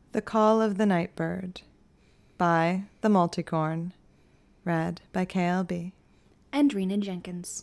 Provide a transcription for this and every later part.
The Call of the Nightbird by The Multicorn. Read by KLB. And Rena Jenkins.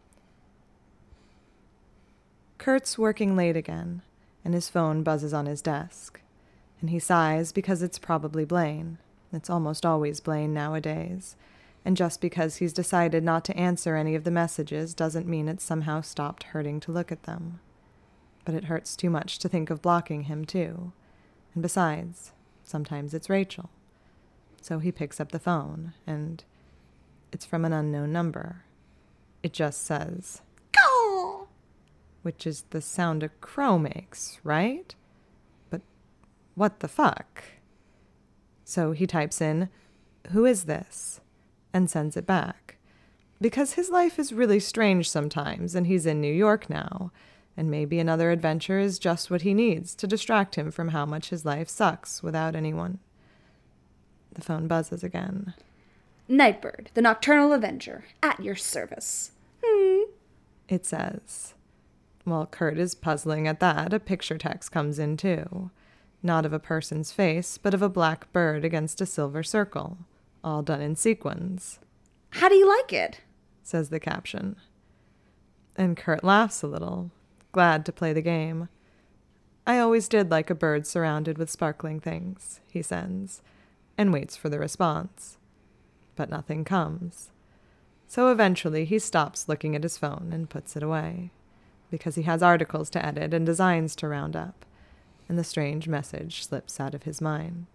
Kurt's working late again, and his phone buzzes on his desk. And he sighs because it's probably Blaine. It's almost always Blaine nowadays. And just because he's decided not to answer any of the messages doesn't mean it's somehow stopped hurting to look at them. But it hurts too much to think of blocking him, too. And besides, sometimes it's Rachel. So he picks up the phone, and it's from an unknown number. It just says, "Caw," which is the sound a crow makes, right? But what the fuck? So he types in, "Who is this?" and sends it back. Because his life is really strange sometimes, and he's in New York now. And maybe another adventure is just what he needs to distract him from how much his life sucks without anyone. The phone buzzes again. Nightbird, the Nocturnal Avenger, at your service. It says. While Kurt is puzzling at that, a picture text comes in too. Not of a person's face, but of a black bird against a silver circle, all done in sequins. How do you like it? Says the caption. And Kurt laughs a little, glad to play the game. I always did like a bird surrounded with sparkling things, he sends, and waits for the response. But nothing comes. So eventually he stops looking at his phone and puts it away, because he has articles to edit and designs to round up, and the strange message slips out of his mind.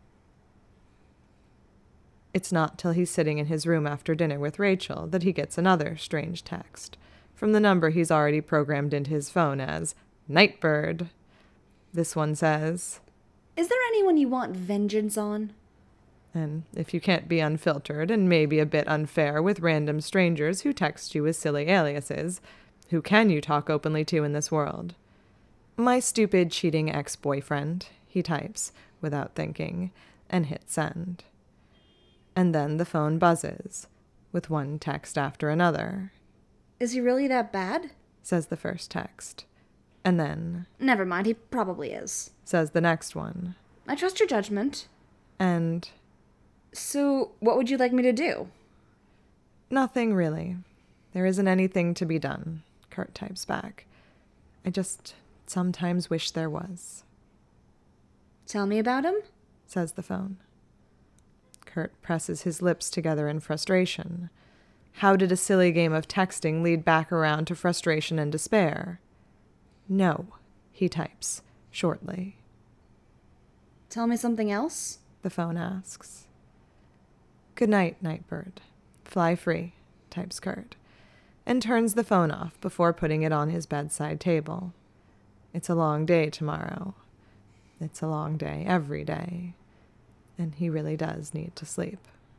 It's not till he's sitting in his room after dinner with Rachel that he gets another strange text from the number he's already programmed into his phone as Nightbird. This one says, Is there anyone you want vengeance on? And if you can't be unfiltered and maybe a bit unfair with random strangers who text you with silly aliases, who can you talk openly to in this world? My stupid cheating ex-boyfriend, he types, without thinking, and hits send. And then the phone buzzes, with one text after another. Is he really that bad? Says the first text. And then, Never mind, he probably is. says the next one. I trust your judgment. And So, what would you like me to do? nothing really. There isn't anything to be done, Kurt types back. I just sometimes wish there was, Tell me about him? says the phone. Kurt presses his lips together in frustration. How did a silly game of texting lead back around to frustration and despair? No, he types, shortly. Tell me something else? The phone asks. Good night, Nightbird. Fly free, types Kurt, and turns the phone off before putting it on his bedside table. It's a long day tomorrow. It's a long day every day. And he really does need to sleep.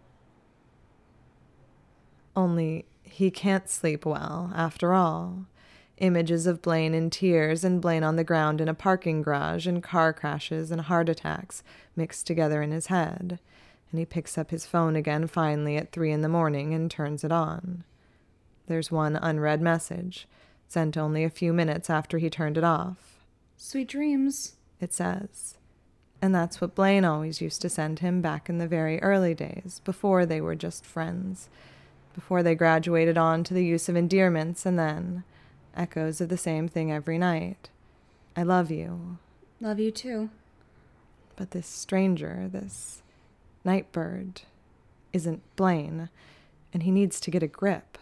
Only he can't sleep well, after all. Images of Blaine in tears and Blaine on the ground in a parking garage and car crashes and heart attacks mixed together in his head. And he picks up his phone again finally at 3 a.m. and turns it on. There's one unread message, sent only a few minutes after he turned it off. Sweet dreams. It says. And that's what Blaine always used to send him back in the very early days, before they were just friends, before they graduated on to the use of endearments, and then echoes of the same thing every night. I love you. Love you too. But this stranger, this Nightbird, isn't Blaine, and he needs to get a grip.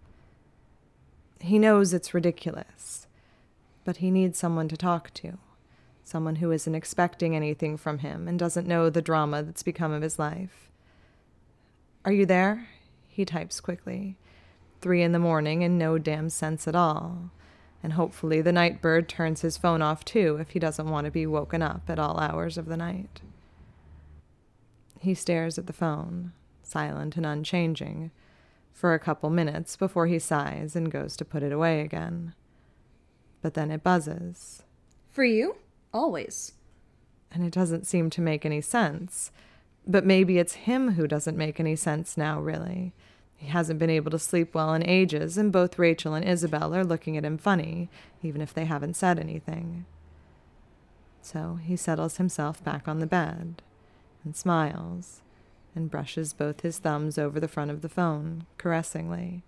He knows it's ridiculous, but he needs someone to talk to. Someone who isn't expecting anything from him and doesn't know the drama that's become of his life. Are you there? He types quickly. 3 a.m. and no damn sense at all. And hopefully the Nightbird turns his phone off too if he doesn't want to be woken up at all hours of the night. He stares at the phone, silent and unchanging, for a couple minutes before he sighs and goes to put it away again. But then it buzzes. For you? Always. And it doesn't seem to make any sense. But maybe it's him who doesn't make any sense now, really. He hasn't been able to sleep well in ages, and both Rachel and Isabel are looking at him funny, even if they haven't said anything. So he settles himself back on the bed and smiles and brushes both his thumbs over the front of the phone, caressingly.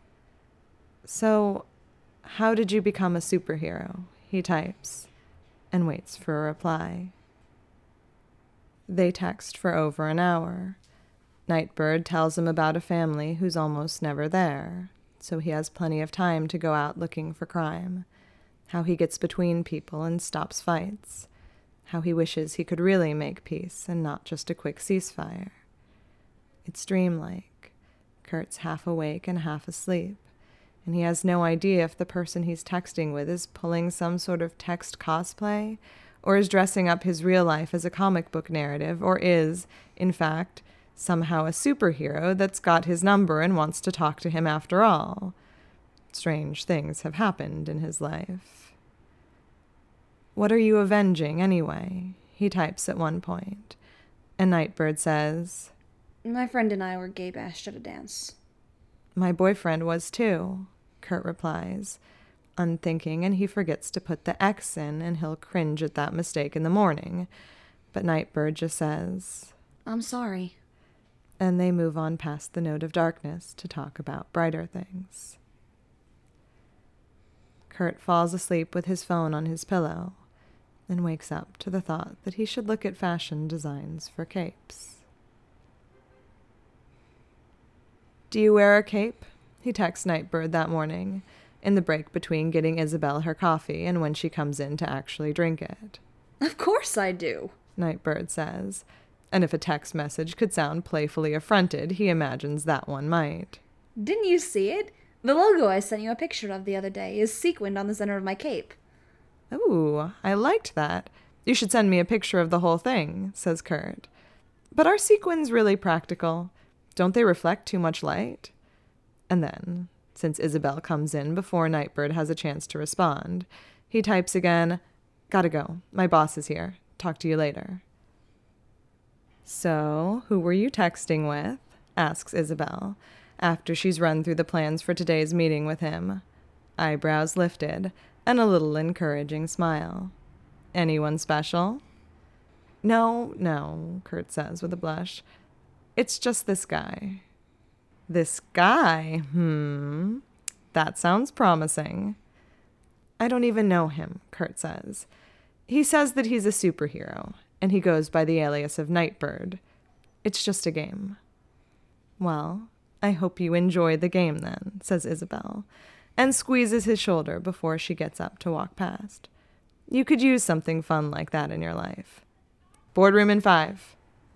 "So, how did you become a superhero?" he types, and waits for a reply. They text for over an hour. Nightbird tells him about a family who's almost never there, so he has plenty of time to go out looking for crime, how he gets between people and stops fights, how he wishes he could really make peace and not just a quick ceasefire. It's dreamlike. Kurt's half awake and half asleep, and he has no idea if the person he's texting with is pulling some sort of text cosplay, or is dressing up his real life as a comic book narrative, or is, in fact, somehow a superhero that's got his number and wants to talk to him after all. Strange things have happened in his life. "What are you avenging, anyway?" he types at one point, and Nightbird says, My friend and I were gay bashed at a dance. "My boyfriend was too," Kurt replies, unthinking, and he forgets to put the X in, and he'll cringe at that mistake in the morning. But Nightbird just says, I'm sorry. And they move on past the note of darkness to talk about brighter things. Kurt falls asleep with his phone on his pillow and wakes up to the thought that he should look at fashion designs for capes. "Do you wear a cape?" he texts Nightbird that morning, in the break between getting Isabel her coffee and when she comes in to actually drink it. Of course I do, Nightbird says, and if a text message could sound playfully affronted, he imagines that one might. Didn't you see it? The logo I sent you a picture of the other day is sequined on the center of my cape. "Ooh, I liked that. You should send me a picture of the whole thing," says Kurt. "But are sequins really practical? Don't they reflect too much light?" And then, since Isabel comes in before Nightbird has a chance to respond, he types again, "Gotta go. My boss is here. Talk to you later." "So, who were you texting with?" asks Isabel, after she's run through the plans for today's meeting with him, eyebrows lifted and a little encouraging smile. "Anyone special?" No, Kurt says with a blush. "It's just this guy." "This guy? That sounds promising." "I don't even know him," Kurt says. "He says that he's a superhero, and he goes by the alias of Nightbird. It's just a game." "Well, I hope you enjoy the game then," says Isabel, and squeezes his shoulder before she gets up to walk past. "You could use something fun like that in your life. Boardroom in 5.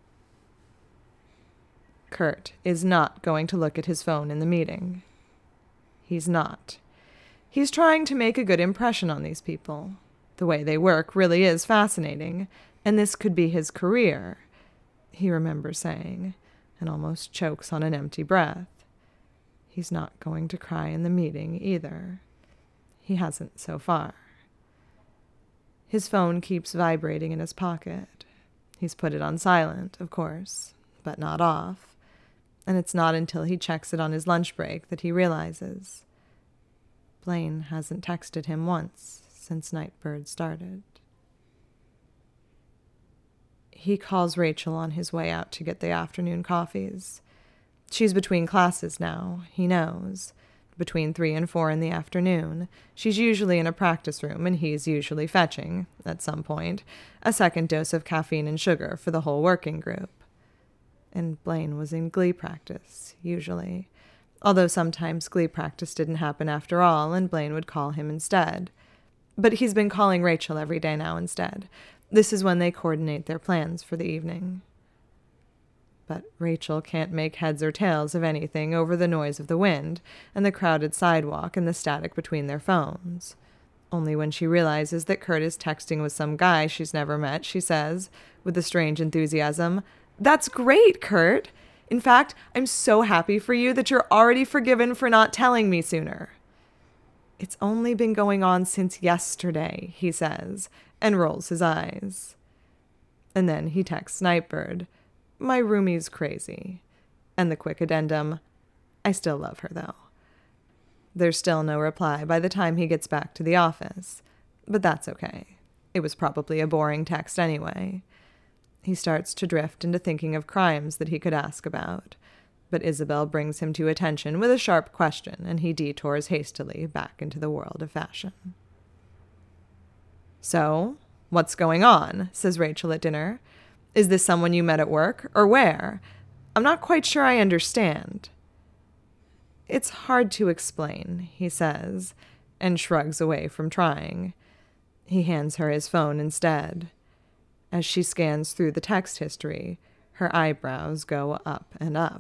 Kurt is not going to look at his phone in the meeting. He's not. He's trying to make a good impression on these people. The way they work really is fascinating, and this could be his career, he remembers saying, and almost chokes on an empty breath. He's not going to cry in the meeting either. He hasn't so far. His phone keeps vibrating in his pocket. He's put it on silent, of course, but not off. And it's not until he checks it on his lunch break that he realizes Blaine hasn't texted him once since Nightbird started. He calls Rachel on his way out to get the afternoon coffees. She's between classes now, he knows. Between 3 and 4 in the afternoon, she's usually in a practice room, and he's usually fetching, at some point, a second dose of caffeine and sugar for the whole working group. And Blaine was in glee practice, usually, although sometimes glee practice didn't happen after all, and Blaine would call him instead. But he's been calling Rachel every day now instead. This is when they coordinate their plans for the evening. But Rachel can't make heads or tails of anything over the noise of the wind and the crowded sidewalk and the static between their phones. Only when she realizes that Kurt is texting with some guy she's never met, she says, with a strange enthusiasm, "That's great, Kurt! In fact, I'm so happy for you that you're already forgiven for not telling me sooner." "It's only been going on since yesterday," he says, and rolls his eyes. And then he texts Nightbird, "My roomie's crazy." And the quick addendum, "I still love her, though." There's still no reply by the time he gets back to the office, but that's okay. It was probably a boring text anyway. He starts to drift into thinking of crimes that he could ask about, but Isabel brings him to attention with a sharp question, and he detours hastily back into the world of fashion. "So, what's going on?" says Rachel at dinner. "Is this someone you met at work, or where? I'm not quite sure I understand." "It's hard to explain," he says, and shrugs away from trying. He hands her his phone instead. As she scans through the text history, her eyebrows go up and up.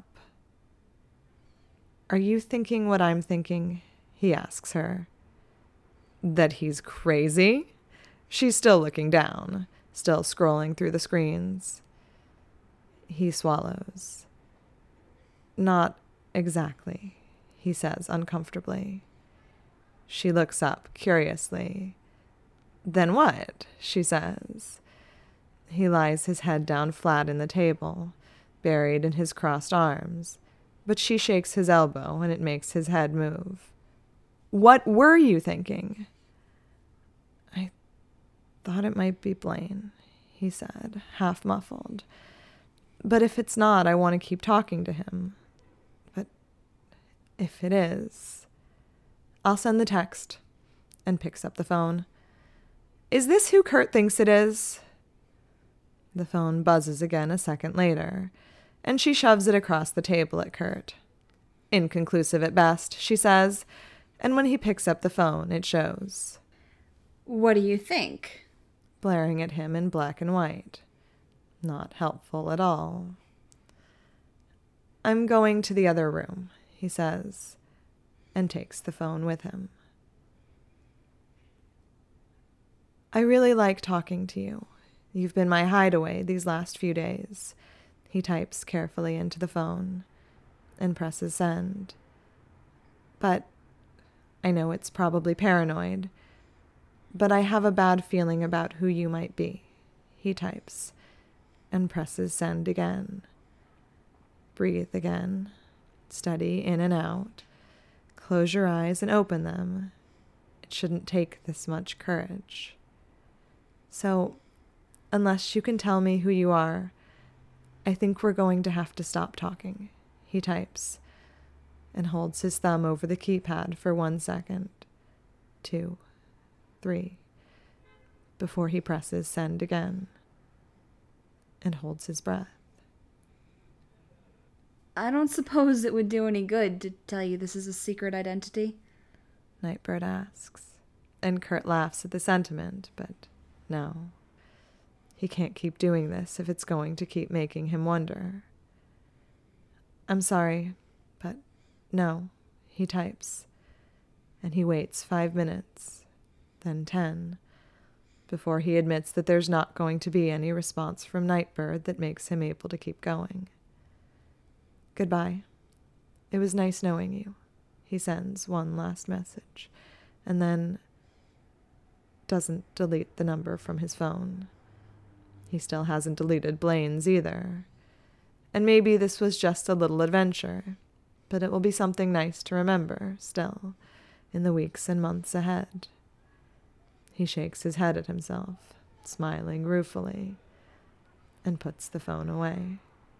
"Are you thinking what I'm thinking?" he asks her. "That he's crazy?" She's still looking down, still scrolling through the screens. He swallows. "Not exactly," he says uncomfortably. She looks up curiously. "Then what?" she says. He lies his head down flat in the table, buried in his crossed arms, but she shakes his elbow and it makes his head move. "What were you thinking?" "I thought it might be Blaine," he said, half muffled. "But if it's not, I want to keep talking to him. But if it is, I'll send the text," and picks up the phone. "Is this who Kurt thinks it is?" The phone buzzes again a second later, and she shoves it across the table at Kurt. "Inconclusive at best," she says, and when he picks up the phone, it shows. What do you think? Blaring at him in black and white. Not helpful at all. "I'm going to the other room," he says, and takes the phone with him. "I really like talking to you. You've been my hideaway these last few days." He types carefully into the phone and presses send. "But I know it's probably paranoid, but I have a bad feeling about who you might be." He types and presses send again. Breathe again. Steady in and out. Close your eyes and open them. It shouldn't take this much courage. "So, unless you can tell me who you are, I think we're going to have to stop talking," he types, and holds his thumb over the keypad for 1 second, 2, 3, before he presses send again, and holds his breath. I don't suppose it would do any good to tell you this is a secret identity? Nightbird asks, and Kurt laughs at the sentiment, but no. He can't keep doing this if it's going to keep making him wonder. "I'm sorry, but no," he types, and he waits 5 minutes, then 10, before he admits that there's not going to be any response from Nightbird that makes him able to keep going. "Goodbye. It was nice knowing you." He sends one last message, and then doesn't delete the number from his phone. He still hasn't deleted Blaine's either. And maybe this was just a little adventure, but it will be something nice to remember, still, in the weeks and months ahead. He shakes his head at himself, smiling ruefully, and puts the phone away.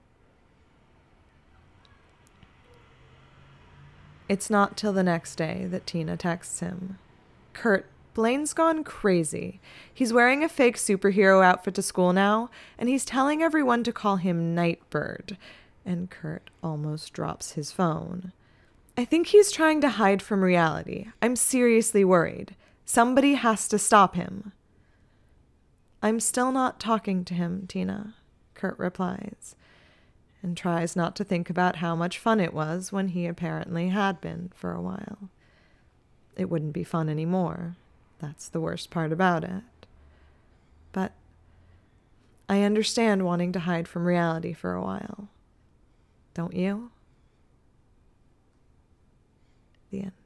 It's not till the next day that Tina texts him. "Kurt, Blaine's gone crazy. He's wearing a fake superhero outfit to school now, and he's telling everyone to call him Nightbird." And Kurt almost drops his phone. "I think he's trying to hide from reality. I'm seriously worried. Somebody has to stop him." "I'm still not talking to him, Tina," Kurt replies, and tries not to think about how much fun it was when he apparently had been for a while. It wouldn't be fun anymore. That's the worst part about it. But I understand wanting to hide from reality for a while. Don't you? The end.